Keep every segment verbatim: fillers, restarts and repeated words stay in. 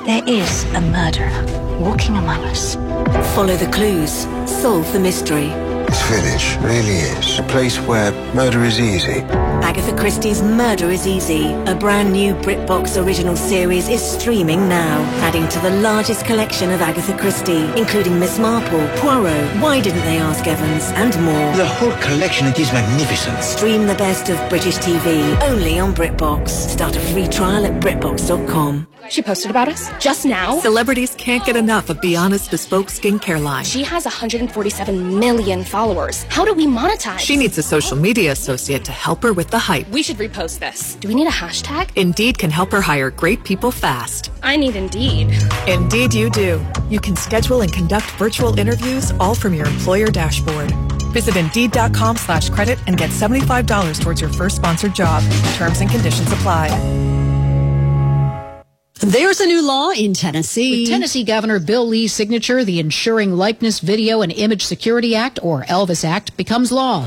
There is a murderer walking among us. Follow the clues. Solve the mystery. This village really is a place where murder is easy. Agatha Christie's Murder is Easy, a brand new BritBox original series, is streaming now, adding to the largest collection of Agatha Christie, including Miss Marple, Poirot, Why Didn't They Ask Evans, and more. The whole collection, it is magnificent. Stream the best of British T V, only on BritBox. Start a free trial at Britbox dot com. She posted about us just now. Celebrities can't get enough of Be Honest Bespoke skincare line. She has one hundred forty-seven million followers. How do we monetize? She needs a social media associate to help her with the hype. We should repost this. Do we need a hashtag? Indeed can help her hire great people fast. I need Indeed. Indeed you do. You can schedule and conduct virtual interviews all from your employer dashboard. Visit Indeed.com slash credit and get seventy-five dollars towards your first sponsored job. Terms and conditions apply. There's a new law in Tennessee. With Tennessee Governor Bill Lee's signature, the Ensuring Likeness, Video, and Image Security Act, or ELVIS Act, becomes law.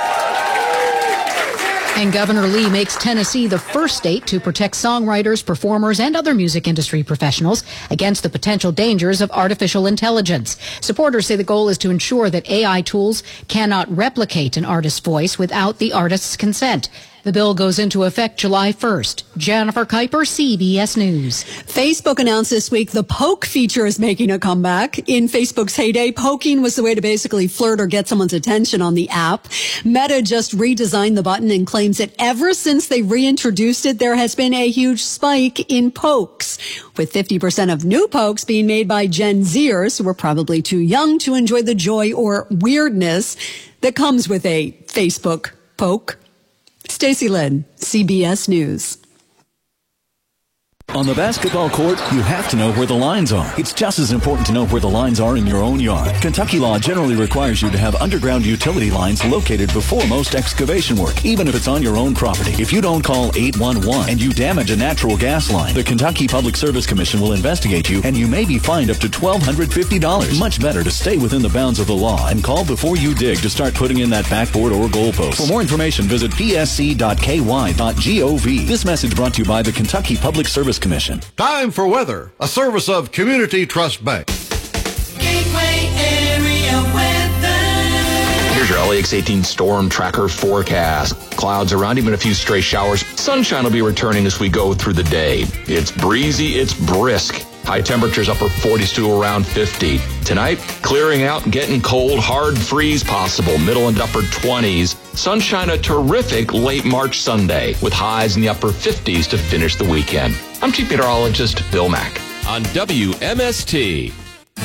And Governor Lee makes Tennessee the first state to protect songwriters, performers, and other music industry professionals against the potential dangers of artificial intelligence. Supporters say the goal is to ensure that A I tools cannot replicate an artist's voice without the artist's consent. The bill goes into effect July first. Jennifer Kuiper, C B S News. Facebook announced this week the poke feature is making a comeback. In Facebook's heyday, poking was the way to basically flirt or get someone's attention on the app. Meta just redesigned the button and claims that ever since they reintroduced it, there has been a huge spike in pokes, with fifty percent of new pokes being made by Gen Zers who are probably too young to enjoy the joy or weirdness that comes with a Facebook poke. Stacey Lynn, C B S News. On the basketball court, you have to know where the lines are. It's just as important to know where the lines are in your own yard. Kentucky law generally requires you to have underground utility lines located before most excavation work, even if it's on your own property. If you don't call eight one one and you damage a natural gas line, the Kentucky Public Service Commission will investigate you and you may be fined up to one thousand two hundred fifty dollars. Much better to stay within the bounds of the law and call before you dig to start putting in that backboard or goalpost. For more information, visit p s c dot k y dot gov. This message brought to you by the Kentucky Public Service Commission. Time for weather, a service of Community Trust Bank. Gateway Area Weather. Here's your L A X eighteen storm tracker forecast. Clouds around, even a few stray showers. Sunshine will be returning as we go through the day. It's breezy, it's brisk. High temperatures upper forties to around fifty. Tonight, clearing out and getting cold, hard freeze possible, middle and upper twenties. Sunshine a terrific late March Sunday with highs in the upper fifties to finish the weekend. I'm Chief Meteorologist Bill Mack. On W M S T.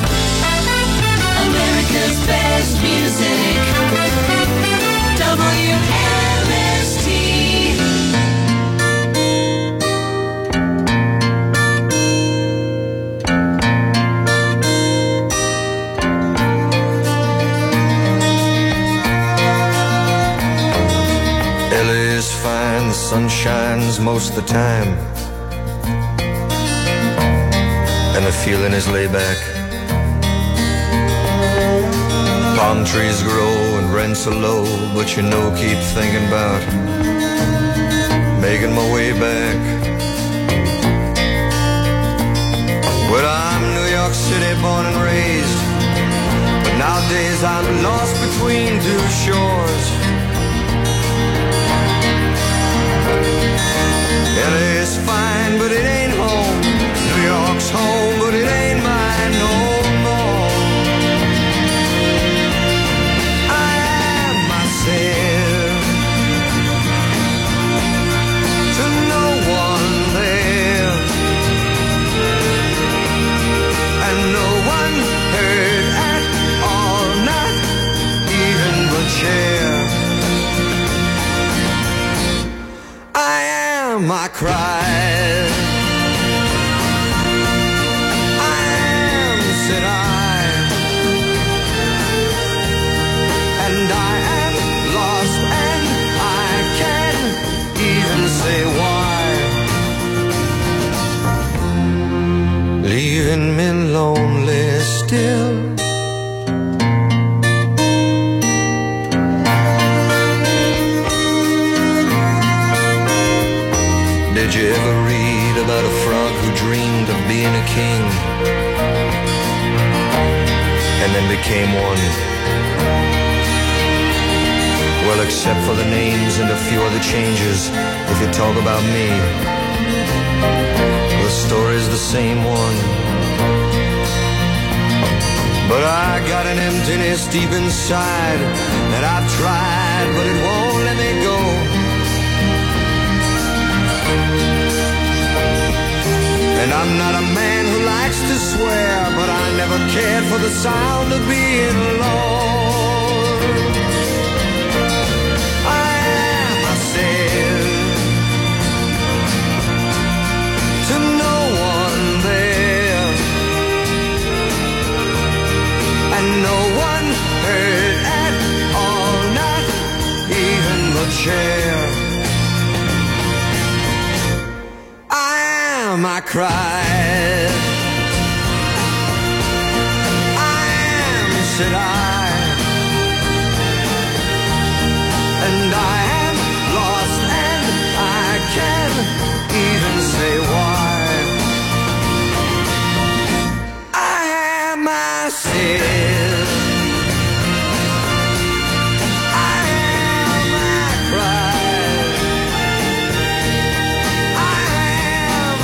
America's best music. W M S T. L A is fine, the sun shines most of the time, and the feeling is laid back. Palm trees grow and rents are low, but you know, keep thinking about making my way back. Well, I'm New York City born and raised, but nowadays I'm lost between two shores. L A is fine, but it ain't home. New York's home, but it ain't mine no more. I am myself to no one there, and no one heard at all, not even the chair. I am, I cried. I am, said I. And I am lost, and I can't even say why. Leaving me lonely still. Did you ever read about a frog who dreamed of being being a king, and then became one. Well, except for the names and a few other changes, if you talk about me, the story's the same one. But I got an emptiness deep inside that I've tried, but it won't let me go. And I'm not a man who likes to swear, but I never cared for the sound of being alone. I am myself to no one there, and no one heard at all, not even the chair. I cried, I am, said I, and I am lost, and I can't even say why. I am myself, I am, I cried, I am.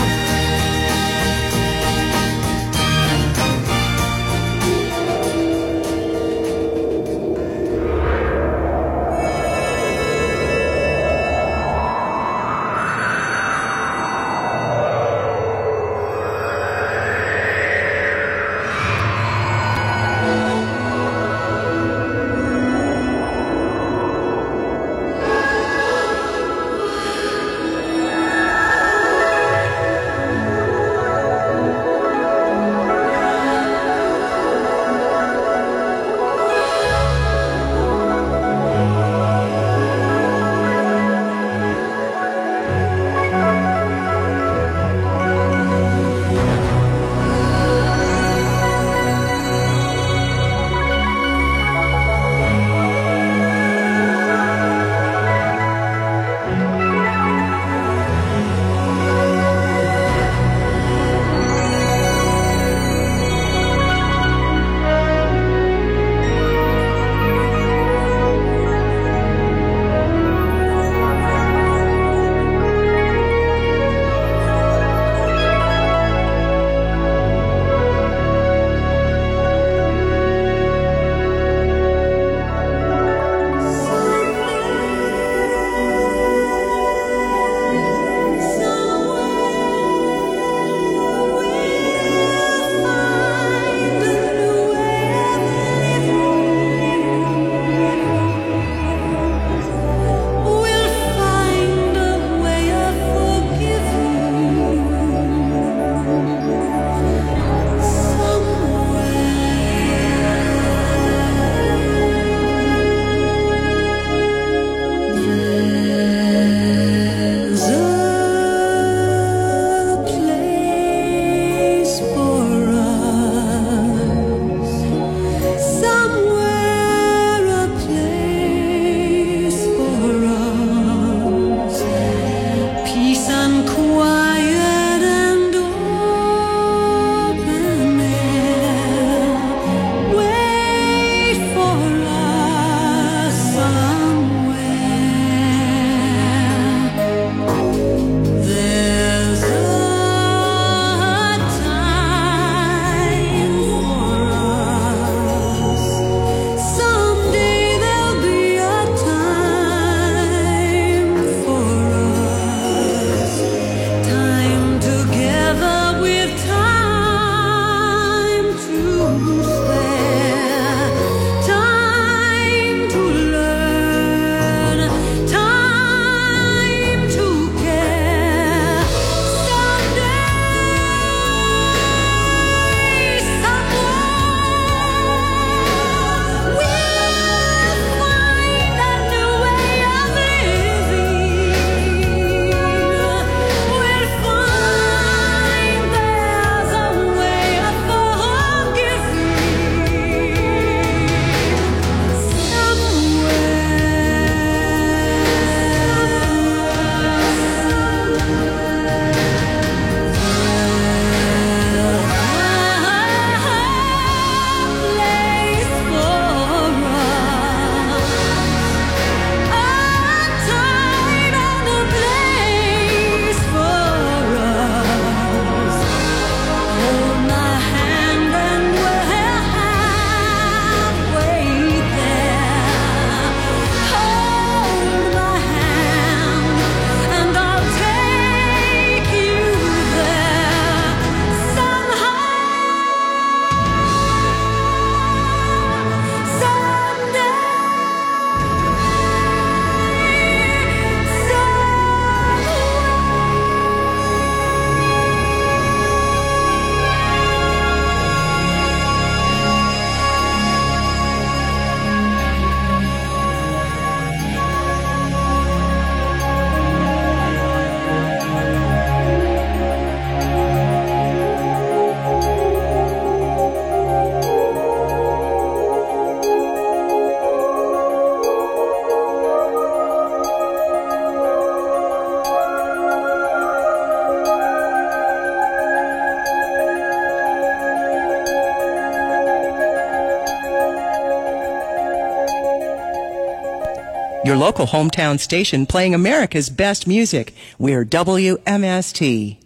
your local hometown station playing America's best music. We're W M S T.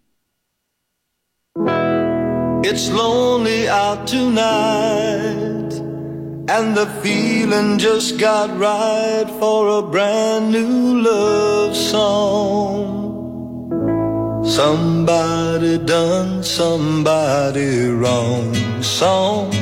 It's lonely out tonight, and the feeling just got right for a brand new love song. Somebody done somebody wrong song.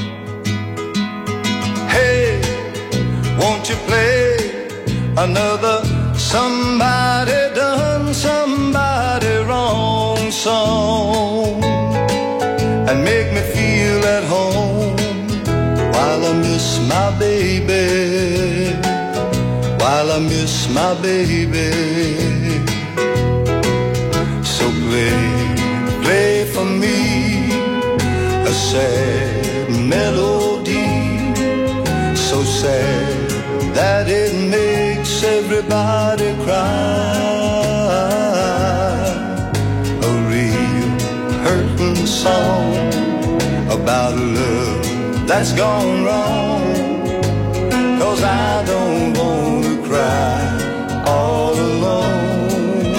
Hey, won't you play another somebody done somebody wrong song, and make me feel at home while I miss my baby, while I miss my baby. So play, play for me a sad melody, so sad that it makes everybody cry. A real hurting song about a love that's gone wrong, 'cause I don't want to cry all alone.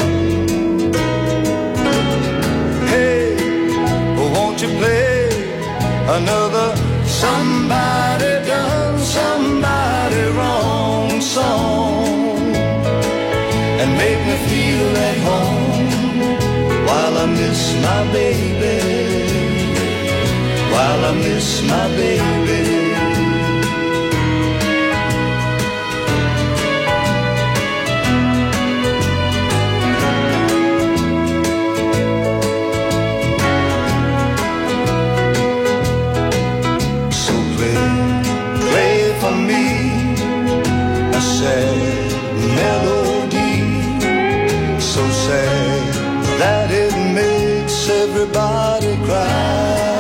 Hey, won't you play another somebody done somebody wrong song, and make me feel at home while I miss my baby, while I miss my baby. So play, play for me a sad melody, so sad that it makes everybody cry.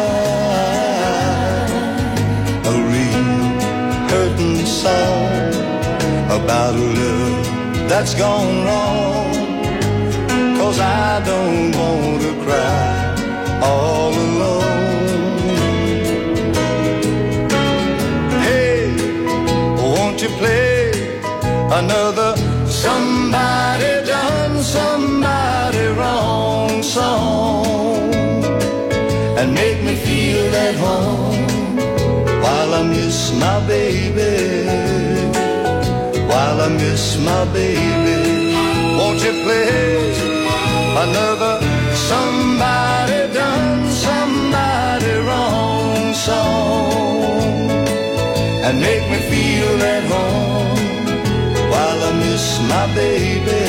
Song about a love that's gone wrong, 'cause I don't want to cry all alone. Hey, won't you play another somebody done somebody wrong song, and make me feel at home while I miss my baby, while I miss my baby. Won't you play another somebody done somebody wrong song, and make me feel at home while I miss my baby,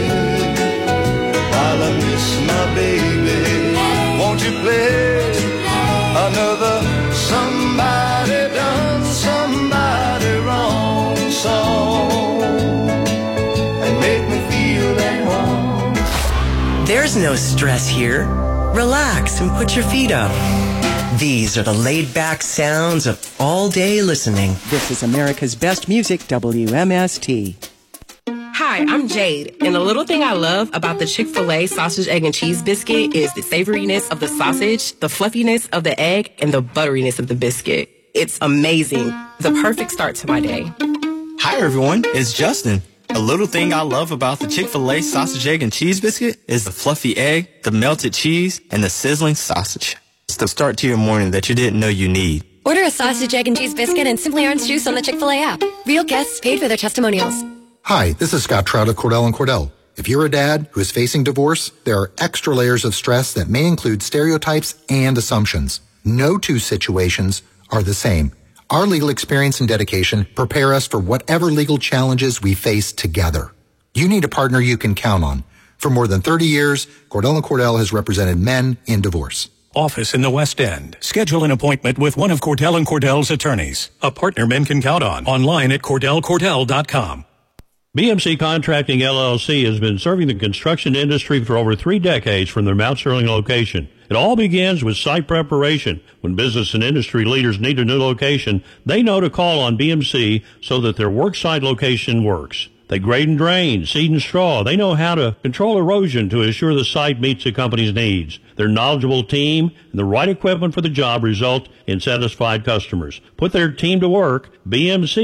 while I miss my baby. Won't you play another somebody done somebody wrong song, and make me feel at home. There's no stress here. Relax and put your feet up. These are the laid-back sounds of all-day listening. This is America's best music, W M S T. Hi, I'm Jade, and the little thing I love about the Chick-fil-A sausage, egg, and cheese biscuit is the savoriness of the sausage, the fluffiness of the egg, and the butteriness of the biscuit. It's amazing. The perfect start to my day. Hi, everyone. It's Justin. A little thing I love about the Chick-fil-A sausage, egg, and cheese biscuit is the fluffy egg, the melted cheese, and the sizzling sausage. It's the start to your morning that you didn't know you need. Order a sausage, egg, and cheese biscuit and Simply Orange juice on the Chick-fil-A app. Real guests paid for their testimonials. Hi, this is Scott Trout of Cordell and Cordell. If you're a dad who is facing divorce, there are extra layers of stress that may include stereotypes and assumptions. No two situations are the same. Our legal experience and dedication prepare us for whatever legal challenges we face together. You need a partner you can count on. For more than thirty years, Cordell and Cordell has represented men in divorce. Office in the West End. Schedule an appointment with one of Cordell and Cordell's attorneys. A partner men can count on. Online at cordell cordell dot com. B M C Contracting L L C has been serving the construction industry for over three decades from their Mount Sterling location. It all begins with site preparation. When business and industry leaders need a new location, they know to call on B M C so that their worksite location works. They grade and drain, seed and straw. They know how to control erosion to ensure the site meets the company's needs. Their knowledgeable team and the right equipment for the job result in satisfied customers. Put their team to work. B M C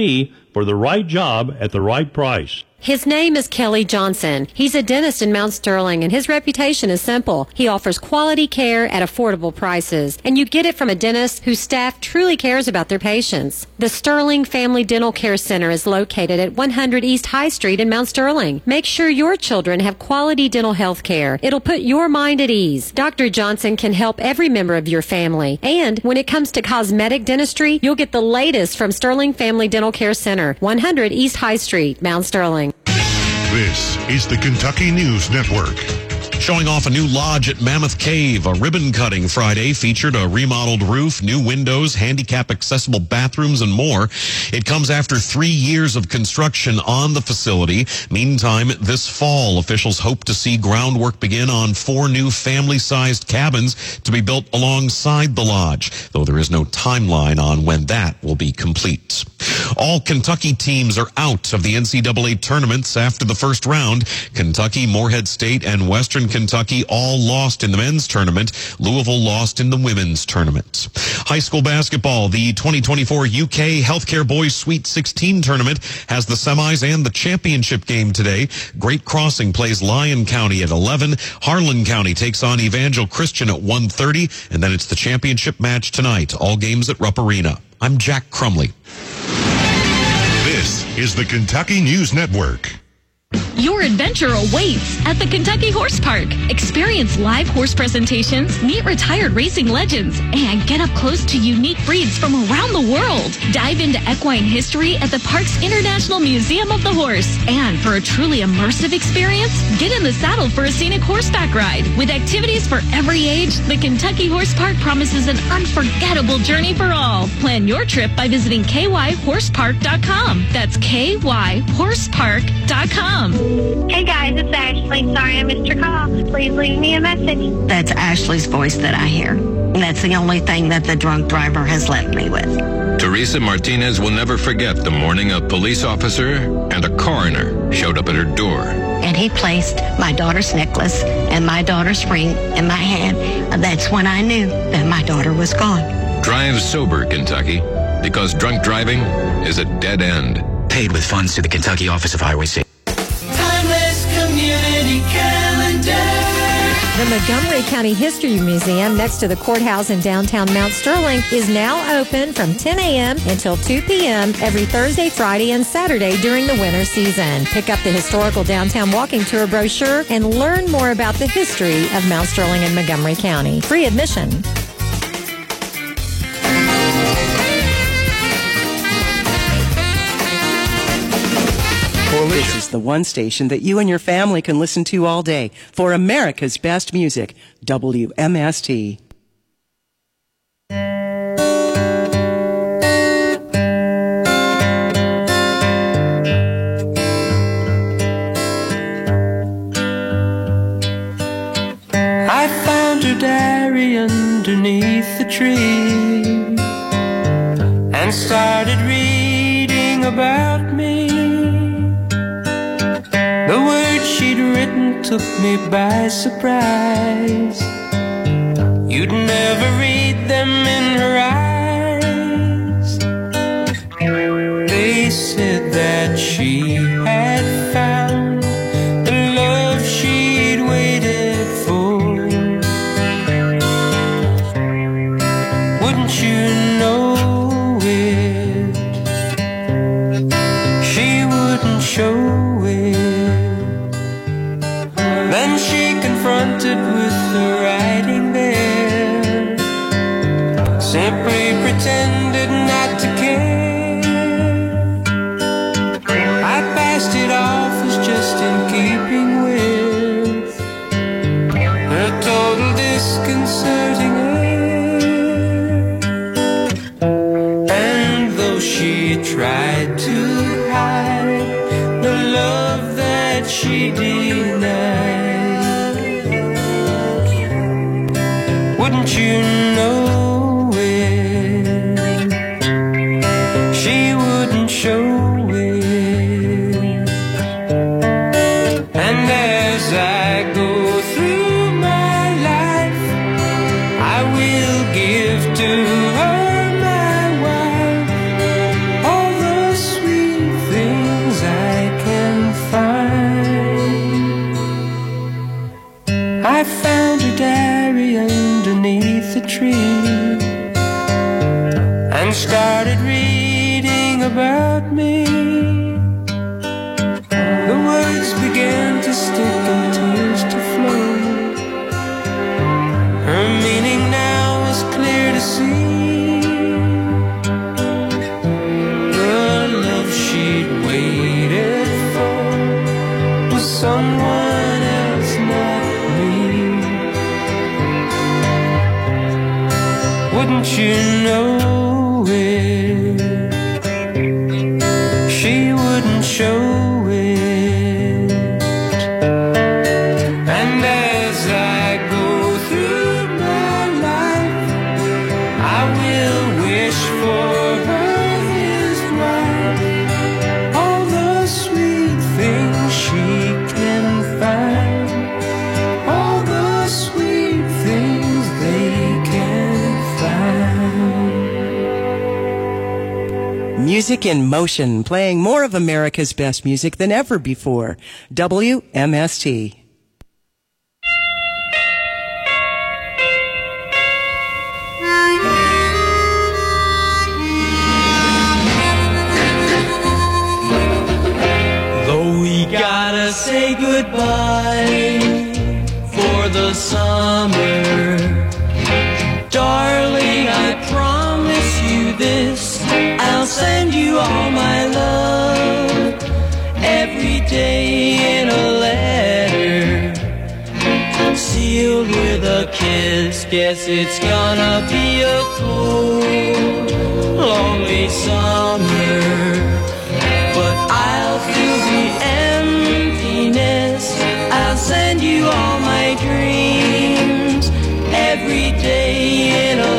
for the right job at the right price. His name is Kelly Johnson. He's a dentist in Mount Sterling, and his reputation is simple. He offers quality care at affordable prices, and you get it from a dentist whose staff truly cares about their patients. The Sterling Family Dental Care Center is located at one hundred East High Street in Mount Sterling. Make sure your children have quality dental health care. It'll put your mind at ease. Doctor Johnson can help every member of your family. And when it comes to cosmetic dentistry, you'll get the latest from Sterling Family Dental Care Center, one hundred East High Street, Mount Sterling. This is the Kentucky News Network. Showing off a new lodge at Mammoth Cave. A ribbon cutting Friday featured a remodeled roof, new windows, handicap accessible bathrooms, and more. It comes after three years of construction on the facility. Meantime, this fall, officials hope to see groundwork begin on four new family-sized cabins to be built alongside the lodge, though there is no timeline on when that will be complete. All Kentucky teams are out of the N C double A tournaments after the first round. Kentucky, Morehead State, and Western Kentucky all lost in the men's tournament. Louisville lost in the women's tournament. High school basketball, the twenty twenty-four U K Healthcare Boys Sweet sixteen tournament has the semis and the championship game today. Great Crossing plays Lyon County at eleven. Harlan County takes on Evangel Christian at one thirty. And then it's the championship match tonight. All games at Rupp Arena. I'm Jack Crumley. This is the Kentucky News Network. Your adventure awaits at the Kentucky Horse Park. Experience live horse presentations, meet retired racing legends, and get up close to unique breeds from around the world. Dive into equine history at the park's International Museum of the Horse. And for a truly immersive experience, get in the saddle for a scenic horseback ride. With activities for every age, the Kentucky Horse Park promises an unforgettable journey for all. Plan your trip by visiting K Y horse park dot com. That's K Y horse park dot com. Hey guys, it's Ashley. Sorry I missed your call. Please leave me a message. That's Ashley's voice that I hear. And that's the only thing that the drunk driver has left me with. Teresa Martinez will never forget the morning a police officer and a coroner showed up at her door. And he placed my daughter's necklace and my daughter's ring in my hand. That's when I knew that my daughter was gone. Drive sober, Kentucky, because drunk driving is a dead end. Paid with funds to the Kentucky Office of Highway Safety. Community calendar. The Montgomery County History Museum next to the courthouse in downtown Mount Sterling is now open from ten a.m. until two p.m. every Thursday, Friday, and Saturday during the winter season. Pick up the historical downtown walking tour brochure and learn more about the history of Mount Sterling and Montgomery County. Free admission. This is the one station that you and your family can listen to all day for America's best music, W M S T. I found her diary underneath the tree and started reading about me. The words she'd written took me by surprise. You'd never read them in her eyes. They said that she had found the love she'd waited for. Wouldn't you know it? She wouldn't show it. Then she confronted with the writing there, simply pretended not to care. I passed it off as just in keeping with her total disconcerting air. And though she tried to hide the love that she denied, wouldn't you know it? She wouldn't show it. And as I go through my life, I will give to her, my wife, all the sweet found her diary underneath the tree and started reading about me. The words began to stick and tears to flow. Her meaning now was clear to see. The love she'd waited for was someone else, not me. Wouldn't you know it? She wouldn't show it. And as I go through my life, I will wish for her his wife. All the sweet things she can find, all the sweet things they can find. Music in motion, playing more of America's best music than ever before. W M S T. Though we gotta say goodbye for the summer, darling, I promise you this, I'll send you all my love every day in a letter, sealed with a kiss. Guess it's gonna be a cold, lonely summer, but I'll fill the emptiness. I'll send you all my dreams every day in a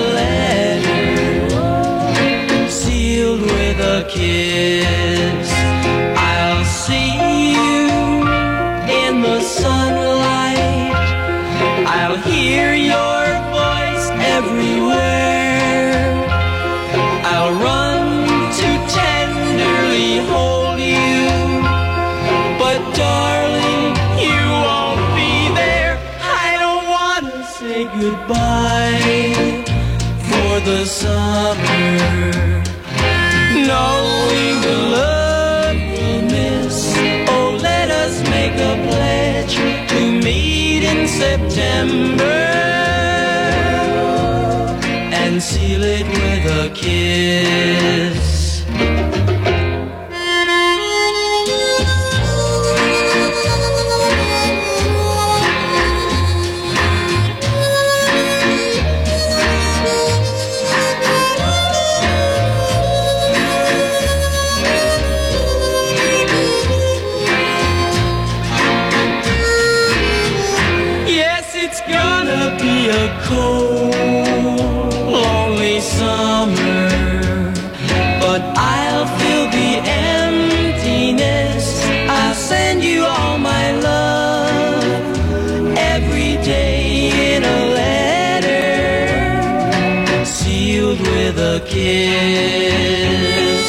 letter, sealed with a kiss. I'll see you in the sunlight, I'll hear your voice everywhere, I'll run to tenderly hold you, but darling, you won't be there. I don't want to say goodbye for the summer, knowing the love we'll miss. Oh, let us make a pledge to meet in September and seal it with a kiss. A cold, lonely summer, but I'll fill the emptiness. I'll send you all my love every day in a letter, sealed with a kiss,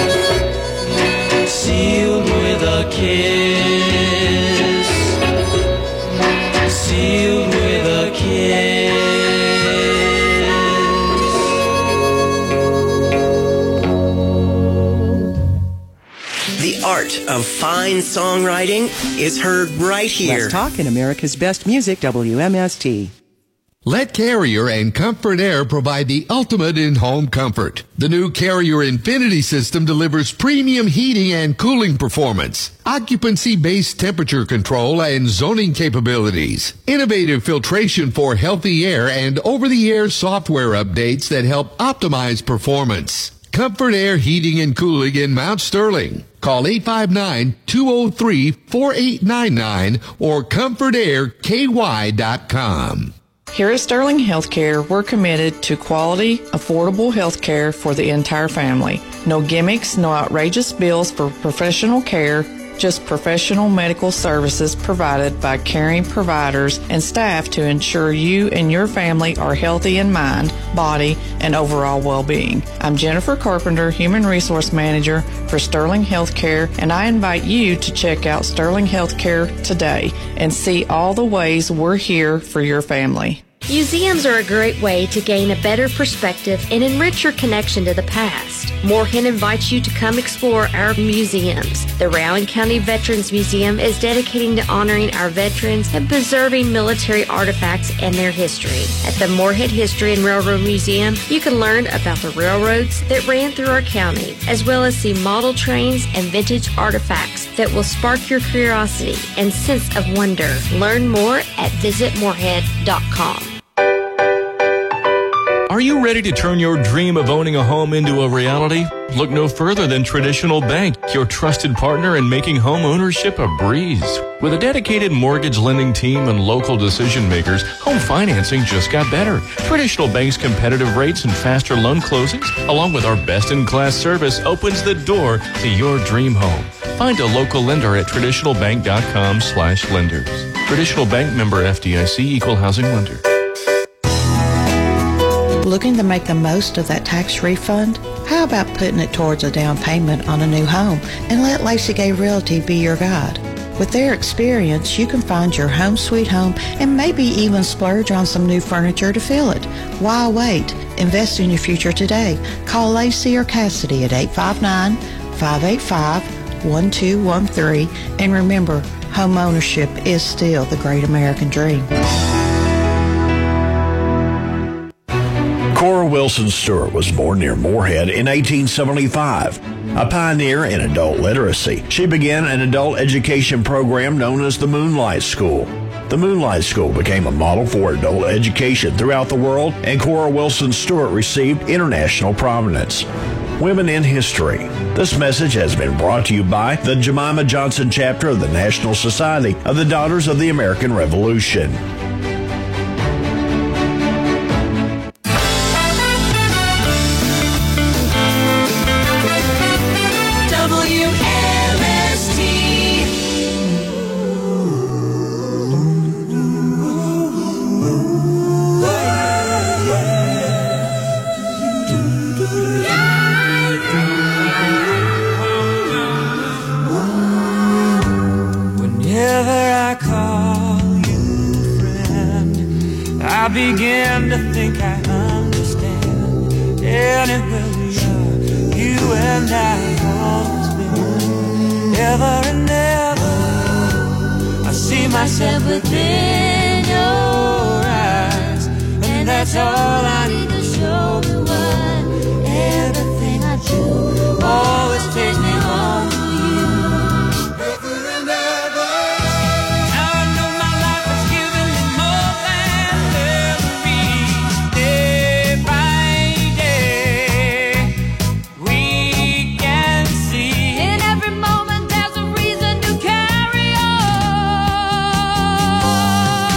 sealed with a kiss, sealed with a kiss. The art of fine songwriting is heard right here. Let's talk in America's best music, W M S T. Let Carrier and Comfort Air provide the ultimate in-home comfort. The new Carrier Infinity system delivers premium heating and cooling performance, occupancy-based temperature control, and zoning capabilities, innovative filtration for healthy air, and over-the-air software updates that help optimize performance. Comfort Air Heating and Cooling in Mount Sterling. Call eight five nine, two oh three, four eight nine nine or comfort air k y dot com. Here at Sterling Healthcare, we're committed to quality, affordable health care for the entire family. No gimmicks, no outrageous bills for professional care. just professional medical services provided by caring providers and staff to ensure you and your family are healthy in mind, body, and overall well-being. I'm Jennifer Carpenter, Human Resource Manager for Sterling Healthcare, and I invite you to check out Sterling Healthcare today and see all the ways we're here for your family. Museums are a great way to gain a better perspective and enrich your connection to the past. Moorhead invites you to come explore our museums. The Rowan County Veterans Museum is dedicating to honoring our veterans and preserving military artifacts and their history. At the Moorhead History and Railroad Museum, you can learn about the railroads that ran through our county, as well as see model trains and vintage artifacts that will spark your curiosity and sense of wonder. Learn more at visit moorhead dot com. Are you ready to turn your dream of owning a home into a reality? Look no further than Traditional Bank, your trusted partner in making home ownership a breeze. With a dedicated mortgage lending team and local decision makers, home financing just got better. Traditional Bank's competitive rates and faster loan closings, along with our best-in-class service, opens the door to your dream home. Find a local lender at traditional bank dot com slash lenders. Traditional Bank, member F D I C, equal housing lender. Looking to make the most of that tax refund? How about putting it towards a down payment on a new home and let Lacey Gay Realty be your guide? With their experience, you can find your home sweet home and maybe even splurge on some new furniture to fill it. Why wait? Invest in your future today. Call Lacey or Cassidy at eight five nine, five eight five, one two one three. And remember, home ownership is still the great American dream. Cora Wilson Stewart was born near Moorhead in eighteen seventy-five. A pioneer in adult literacy, she began an adult education program known as the Moonlight School. The Moonlight School became a model for adult education throughout the world, and Cora Wilson Stewart received international prominence. Women in History. This message has been brought to you by the Jemima Johnson chapter of the National Society of the Daughters of the American Revolution. I begin to think I understand. Anywhere we are, you and I always been. Ever and ever, I see myself within your eyes, and that's all I need to show the world. Everything I do always takes me home to you. Ever and ever. Now I know my life has given me more than every day by day. We can see in every moment there's a reason to carry on.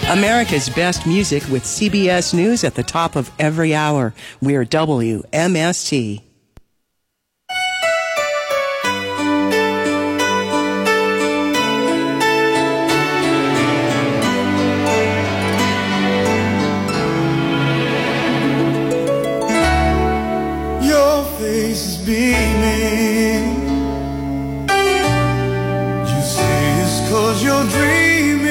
America's best music with C B S News at the top of every hour. We're W M S T. Your face is beaming. You say it's 'cause you're dreaming.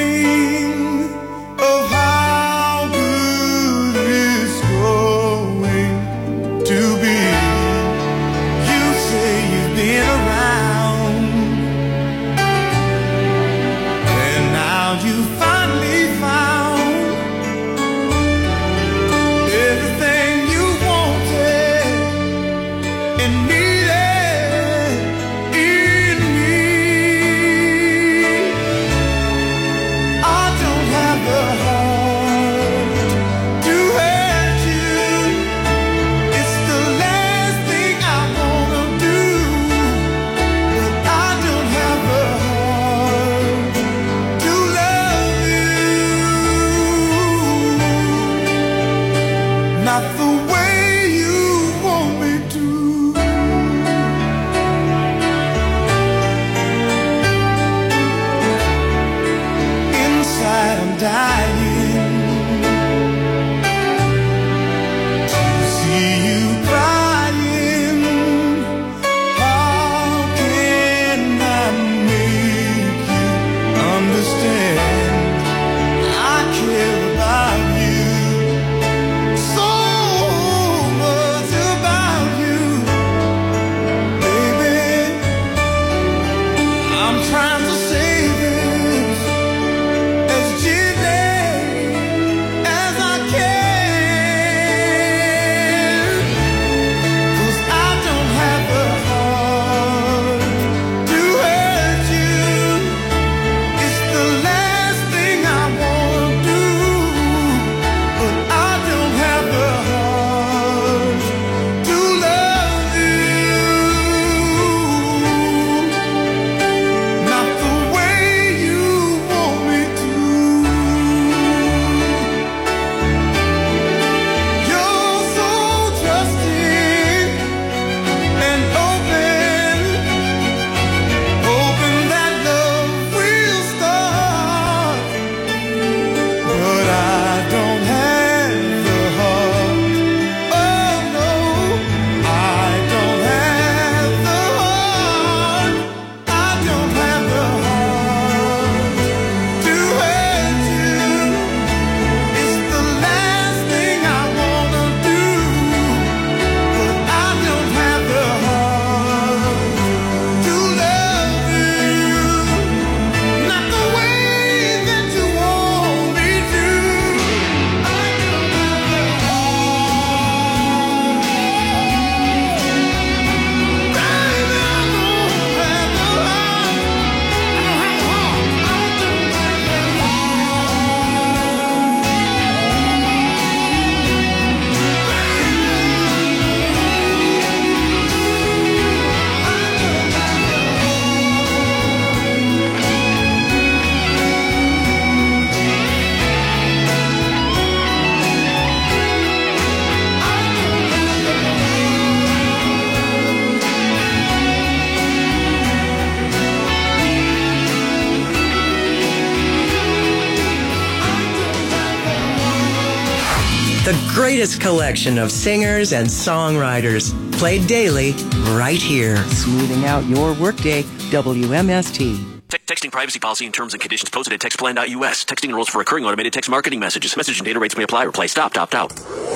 The greatest collection of singers and songwriters played daily right here. Smoothing out your workday, W M S T. Te- texting privacy policy and terms and conditions posted at text plan dot U S. Texting rules for recurring automated text marketing messages. Message and data rates may apply. Reply stop, opt out.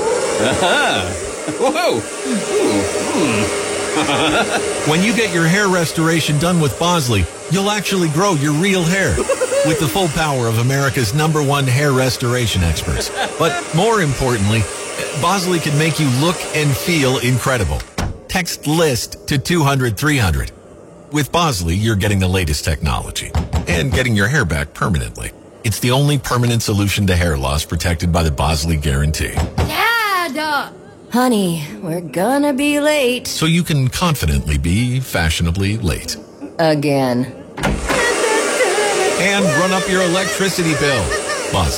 Aha! Whoa! When you get your hair restoration done with Bosley, you'll actually grow your real hair with the full power of America's number one hair restoration experts. But more importantly, Bosley can make you look and feel incredible. Text LIST to two hundred three hundred. With Bosley, you're getting the latest technology and getting your hair back permanently. It's the only permanent solution to hair loss protected by the Bosley Guarantee. Dad! Honey, we're gonna be late. So you can confidently be fashionably late. Again. And run up your electricity bill. Bosley,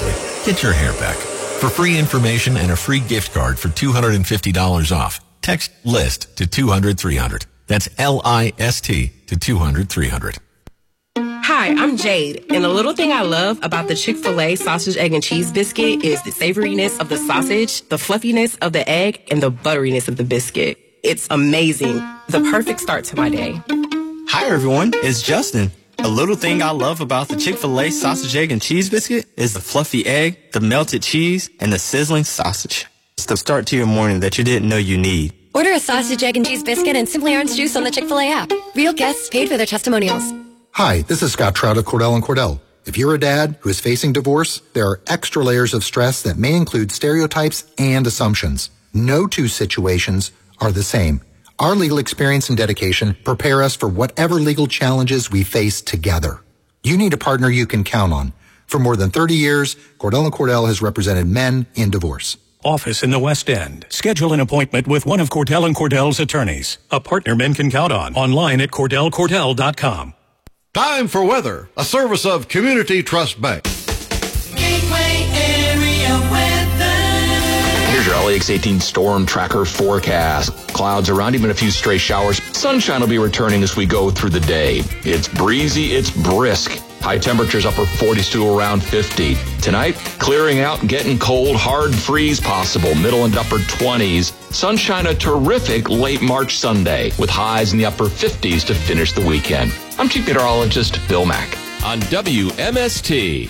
Get your hair back. For free information and a free gift card for two hundred fifty dollars off, text LIST to two hundred three hundred. That's L I S T to two hundred three hundred. Hi, I'm Jade, and the little thing I love about the Chick-fil-A sausage, egg, and cheese biscuit is the savoriness of the sausage, the fluffiness of the egg, and the butteriness of the biscuit. It's amazing. The perfect start to my day. Hi, everyone. It's Justin. A little thing I love about the Chick-fil-A sausage, egg, and cheese biscuit is the fluffy egg, the melted cheese, and the sizzling sausage. It's the start to your morning that you didn't know you need. Order a sausage, egg, and cheese biscuit and Simply Orange juice on the Chick-fil-A app. Real guests paid for their testimonials. Hi, this is Scott Trout of Cordell and Cordell. If you're a dad who is facing divorce, there are extra layers of stress that may include stereotypes and assumptions. No two situations are the same. Our legal experience and dedication prepare us for whatever legal challenges we face together. You need a partner you can count on. For more than thirty years, Cordell and Cordell has represented men in divorce. Office in the West End. Schedule an appointment with one of Cordell and Cordell's attorneys. A partner men can count on. Online at cordell cordell dot com. Time for weather, a service of Community Trust Bank. Gateway Area Weather. Here's your L A X eighteen storm tracker forecast. Clouds around, even a few stray showers. Sunshine will be returning as we go through the day. It's breezy, it's brisk. High temperatures upper forties to around fifty. Tonight, clearing out and getting cold, hard freeze possible, middle and upper twenties. Sunshine a terrific late March Sunday with highs in the upper fifties to finish the weekend. I'm Chief Meteorologist Bill Mack on W M S T.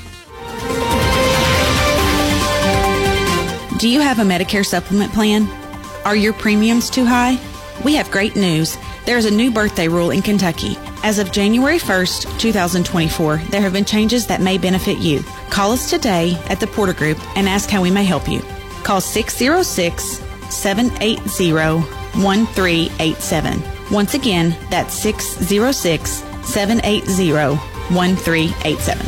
Do you have a Medicare supplement plan? Are your premiums too high? We have great news. There's a new birthday rule in Kentucky. As of January first, twenty twenty-four, there have been changes that may benefit you. Call us today at the Porter Group and ask how we may help you. Call six oh six, seven eight zero, one three eight seven. Once again, that's six oh six, seven eight zero, one three eight seven.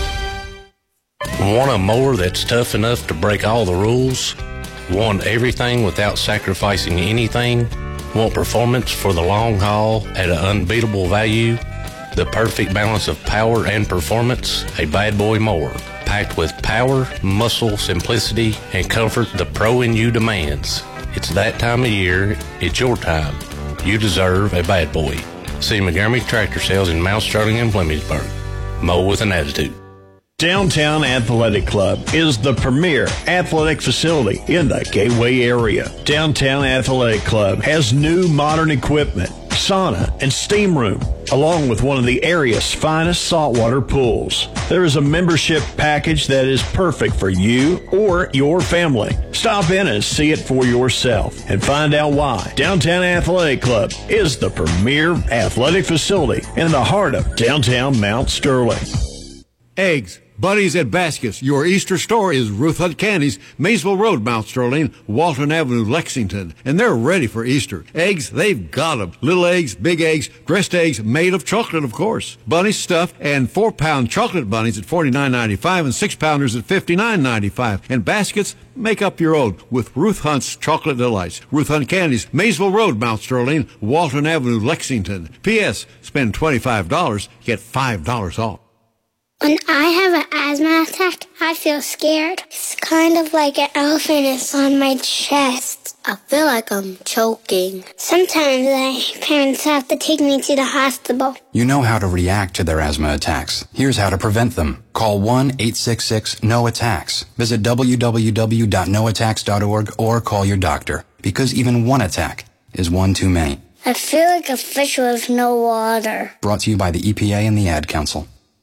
Want a mower that's tough enough to break all the rules? Want everything without sacrificing anything? Want performance for the long haul at an unbeatable value? The perfect balance of power and performance? A Bad Boy mower. Packed with power, muscle, simplicity, and comfort the pro in you demands. It's that time of year. It's your time. You deserve a Bad Boy. See McGarmy Tractor Sales in Mount Sterling and Flemingsburg. Mow with an attitude. Downtown Athletic Club is the premier athletic facility in the Gateway area. Downtown Athletic Club has new modern equipment, sauna, and steam room, along with one of the area's finest saltwater pools. There is a membership package that is perfect for you or your family. Stop in and see it for yourself and find out why Downtown Athletic Club is the premier athletic facility in the heart of downtown Mount Sterling. Eggs, bunnies, and baskets. Your Easter store is Ruth Hunt Candies, Maysville Road, Mount Sterling, Walton Avenue, Lexington. And they're ready for Easter. Eggs, they've got them. Little eggs, big eggs, dressed eggs made of chocolate, of course. Bunnies stuffed and four-pound chocolate bunnies at forty-nine ninety-five and six-pounders at fifty-nine ninety-five. And baskets, make up your own with Ruth Hunt's Chocolate Delights. Ruth Hunt Candies, Maysville Road, Mount Sterling, Walton Avenue, Lexington. P S. Spend twenty-five dollars, get five dollars off. When I have an asthma attack, I feel scared. It's kind of like an elephant is on my chest. I feel like I'm choking. Sometimes my parents have to take me to the hospital. You know how to react to their asthma attacks. Here's how to prevent them. Call one eight six six, N O attacks. Visit w w w dot no attacks dot org or call your doctor. Because even one attack is one too many. I feel like a fish with no water. Brought to you by the E P A and the Ad Council.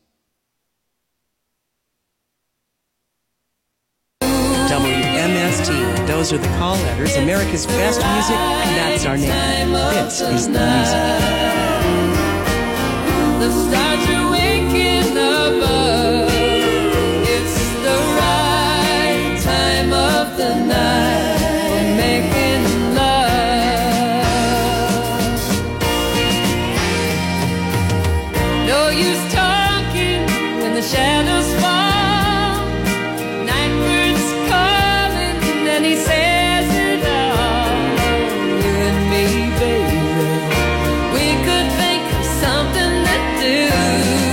W M S T. Those are the call letters. America's best music, and that's our name. This is the music. The stars are waking above. It's the right time of the night for making love. No use talking when the shadows fall. He says it all, you and me, baby. We could think of something to do.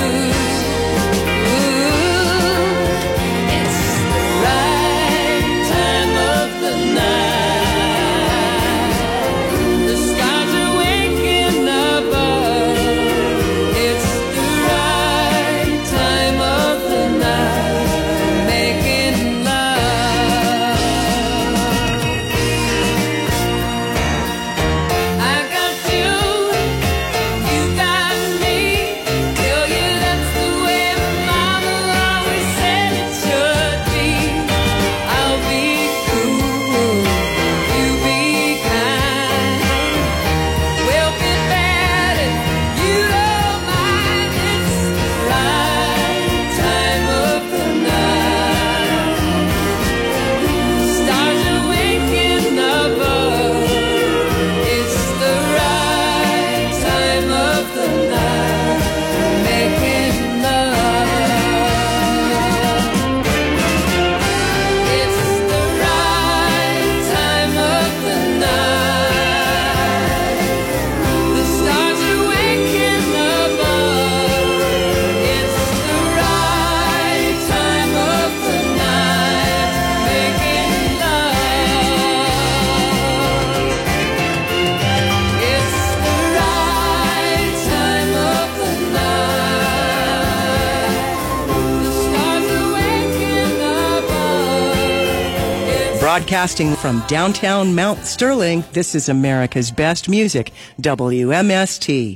Broadcasting from downtown Mount Sterling, this is America's Best Music, W M S T.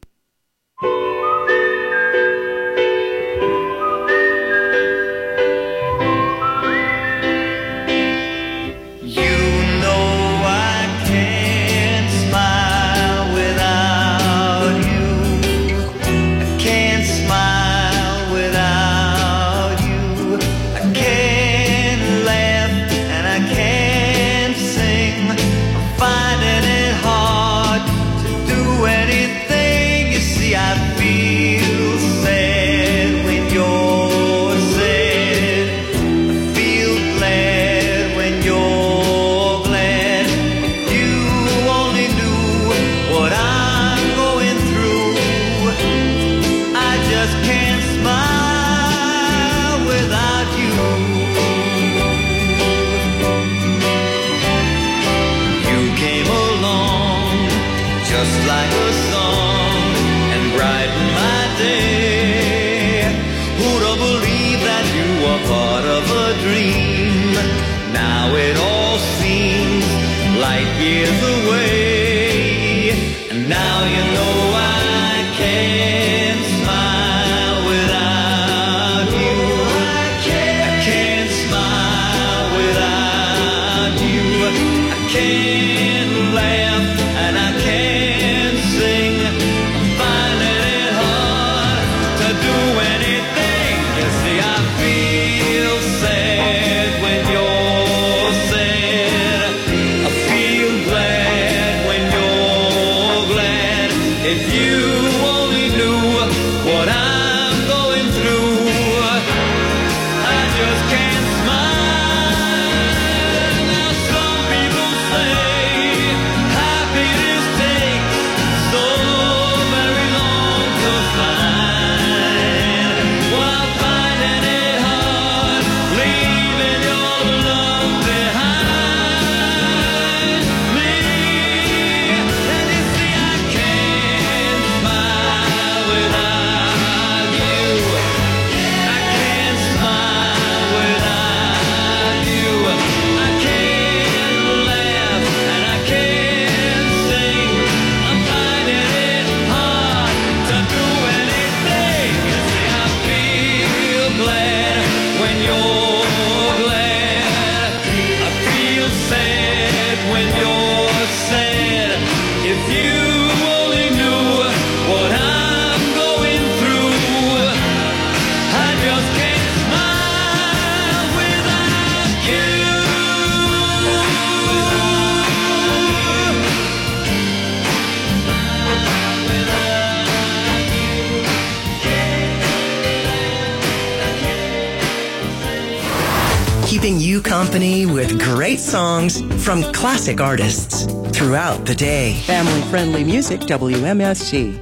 Keeping you company with great songs from classic artists throughout the day. Family-friendly music, W M S T.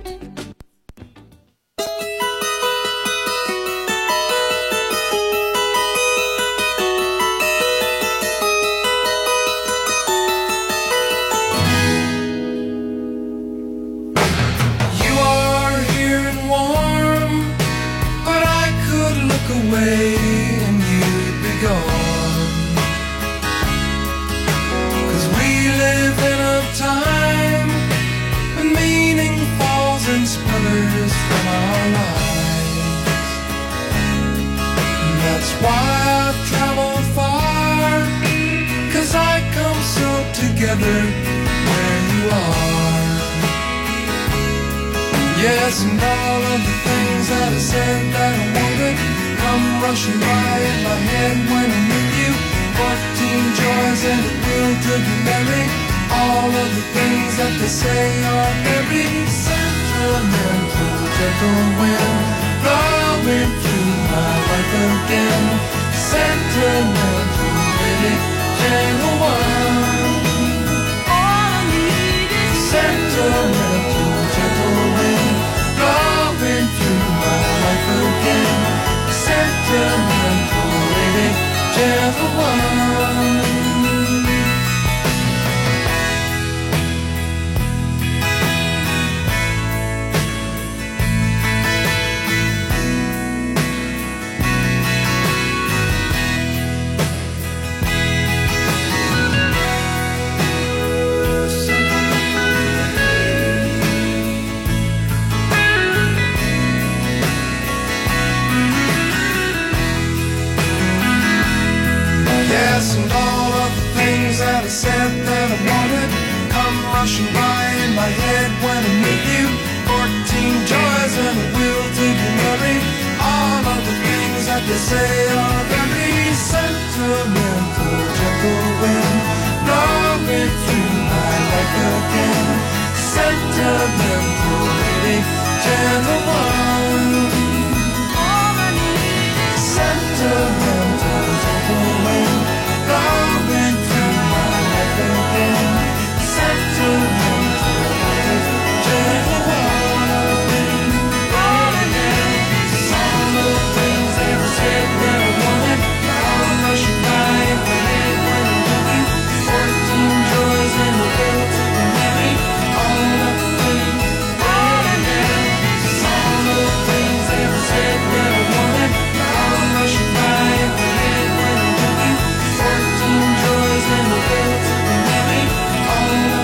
you say you're gonna be sentimental, gentle wind blowing through my life again. Sentimental lady, gentle one. All I need is sentimental, gentle wind blowing through my life again. Sentimental lady, gentle one. All I need is all the things they said that I wanted. Now I'm rushing by in my head when I'm with you. Fourteen joys in the world to be married. All the things, all I need is all the things they said that I wanted. Now I'm rushing by in my head when I'm with you. Fourteen joys in the world to be married. All the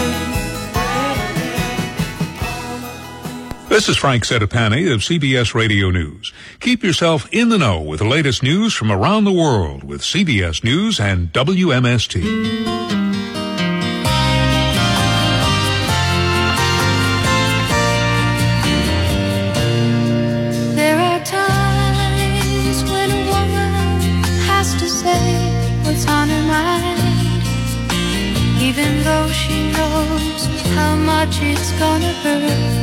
This is Frank Settapani of C B S Radio News. Keep yourself in the know with the latest news from around the world with C B S News and W M S T. There are times when a woman has to say what's on her mind, even though she knows how much it's gonna hurt.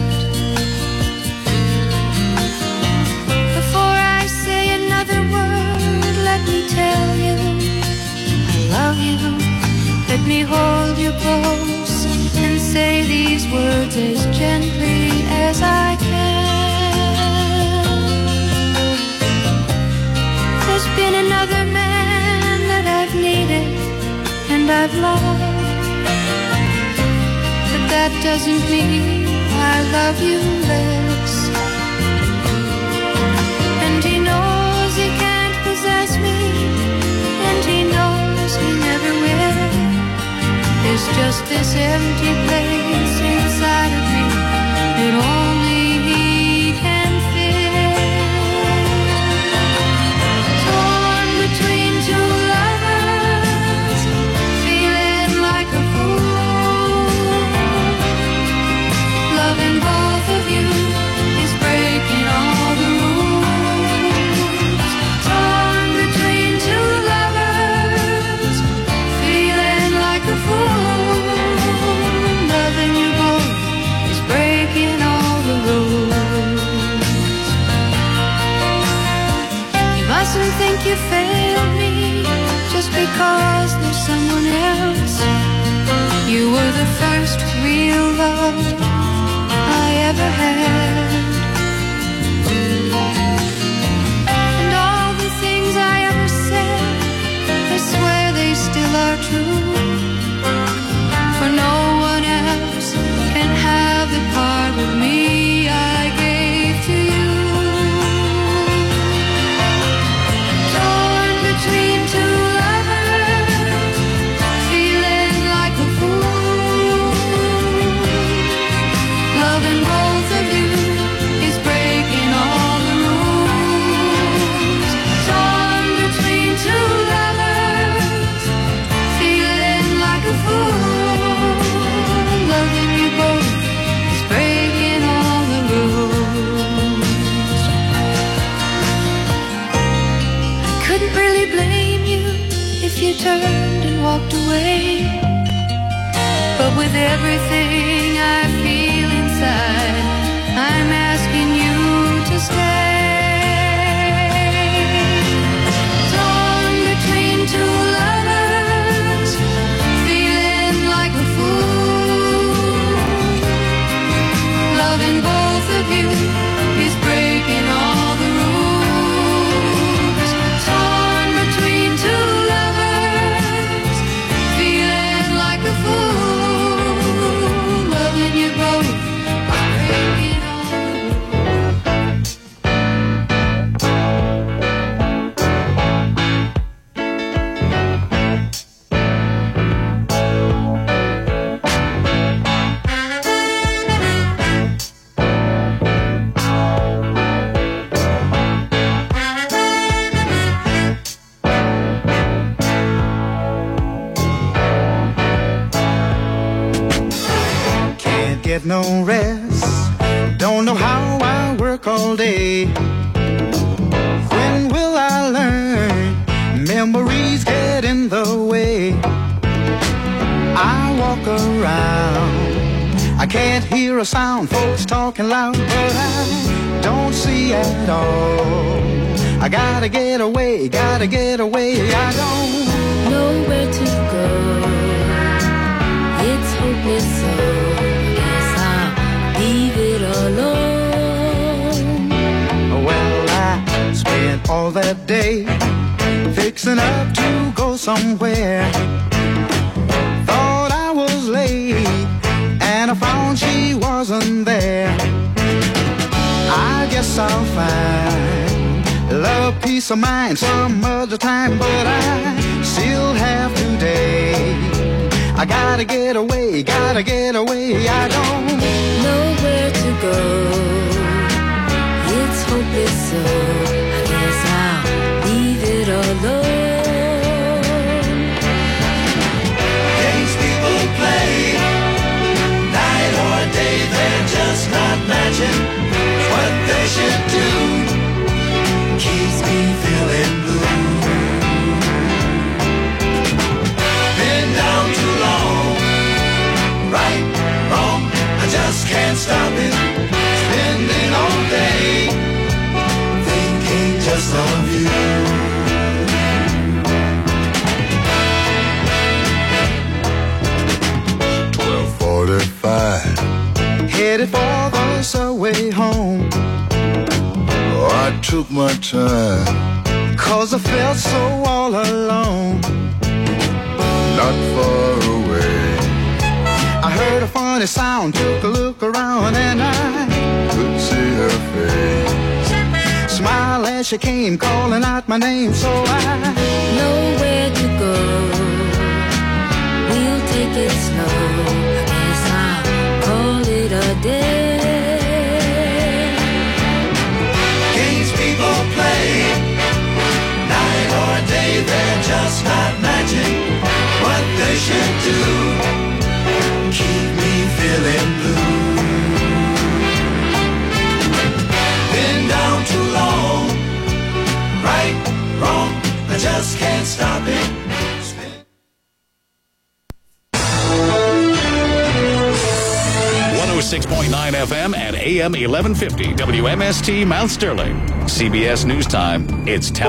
Let me tell you, I love you. Let me hold you close and say these words as gently as I can. There's been another man that I've needed and I've loved, but that doesn't mean I love you less. And he knows he can't possess me, and he knows he never will. There's just this empty place inside of me that only he can fill. Torn between two lovers, feeling like a fool. Loving both of you is breaking all the rules. Torn between two lovers, feeling like a fool. Loving you both is breaking all the rules. You mustn't think you failed me just because there's someone else. You were the first real love I ever had. And all the things I ever said, I swear they still are true. For no one else can have the part of me I gave to you. Torn between two lovers, feeling like a fool. Loving both of you is breaking all the rules. Torn between two lovers, feeling like a fool. Loving you both is breaking all the rules. I couldn't really blame you if you turned and walked away, but with everything I feel inside, I'm asking you to stay. Torn between two lovers, feeling like a fool. Loving both of you is breaking all the rules. Torn between two lovers, feeling like a fool. Loving you both is breaking all the Can't get no rest, don't know how I work all day. When will walk around. I can't hear a sound, folks talking loud, but I don't see at all. I gotta get away, gotta get away, I don't know where to go. It's hopeless, so I guess I'll leave it alone. Well, I spent all that day fixing up to go somewhere. Thought I was late, and I found she wasn't there. I guess I'll find love, peace of mind some other time, but I still have today. I gotta get away, gotta get away, I don't know where to go. It's hopeless, so I guess I'll leave it alone. Games people play, night or day, they're just not matching what they should do. Keeps me feeling blue. Been down too long, right, wrong, I just can't stop it. Spending all day thinking just of you. twelve forty-five, headed for the subway home. Oh, I took my time, cause I felt so all alone. Not far away, I heard a funny sound, took a look around, and I could see her face. Smile as she came, calling out my name, so I know where to go. We'll take it slow, I guess I'll call it a day. Games people play, night or day, they're just not matching what they should do. Keep me feeling blue. Been down too long, right, wrong, I just can't stop it. one oh six point nine F M and A M eleven fifty W M S T Mount Sterling. C B S News Time. It's ten.